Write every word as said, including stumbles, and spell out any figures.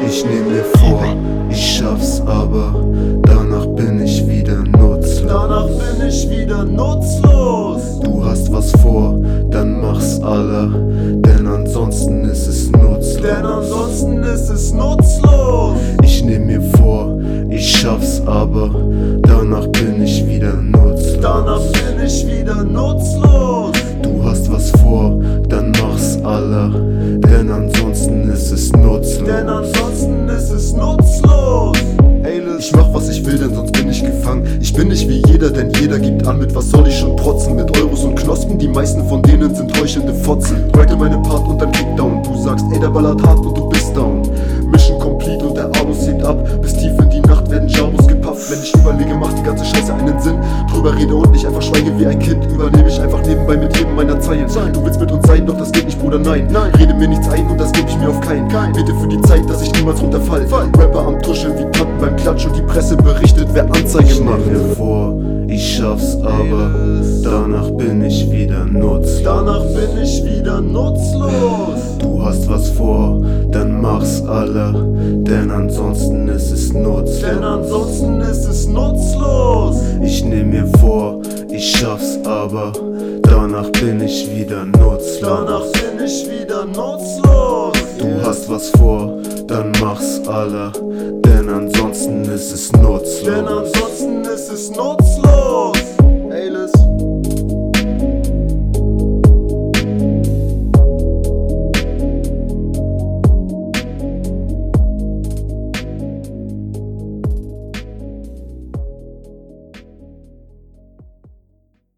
Ich nehm mir vor, ich schaff's, aber danach bin ich wieder nutzlos. Danach bin ich wieder nutzlos. Du hast was vor, dann mach's aller, denn ansonsten ist es nutzlos. Denn ansonsten ist es nutzlos. Ich nehm mir vor, ich schaff's, aber danach bin ich wieder nutzlos. Danach bin ich wieder nutzlos. Du hast was vor, dann mach's aller, denn ansonsten ist es nutzlos. Denn ansonsten ist es nutzlos. Ich mach was ich will, denn sonst bin ich gefangen. Ich bin nicht wie jeder, denn jeder gibt an. Mit was soll ich schon protzen? Mit Euros und Knospen, die meisten von denen sind heuchelnde Fotzen. Grinde meine Part und dann Kickdown. Du sagst, ey, der ballert hart und du bist down. Mission complete und der Anus hebt ab. Bis tief in die Nacht werden Jambos gepafft. Wenn ich überlege, macht die ganze Scheiße einen Sinn. Drüber rede und nicht einfach schweige wie ein Kind. Überlebe ich einfach nebenbei mit jedem meiner Zeilen. Du willst mit uns sein, doch das geht nicht, Bruder, nein. nein. Rede mir nichts ein und das gebe ich mir auf keinen. Kein. Bete für die Zeit, dass ich niemals runterfall. Fall. Rapper am Tuscheln wie Tanten beim Klatsch und die Presse berichtet, wer Anzeige Ich macht. nehm mir vor, ich schaff's, aber danach bin ich wieder nutzlos. Danach bin ich wieder nutzlos. Du hast was vor, dann mach's aller, denn ansonsten ist es nutzlos. Denn ansonsten ist es nutzlos. Ich nehm mir vor, ich schaff's, aber danach bin ich wieder nutzlos. Danach bin ich wieder nutzlos. Du hast was vor, dann mach's aller, denn ansonsten ist es nutzlos. Denn ansonsten ist es nutzlos. Ey,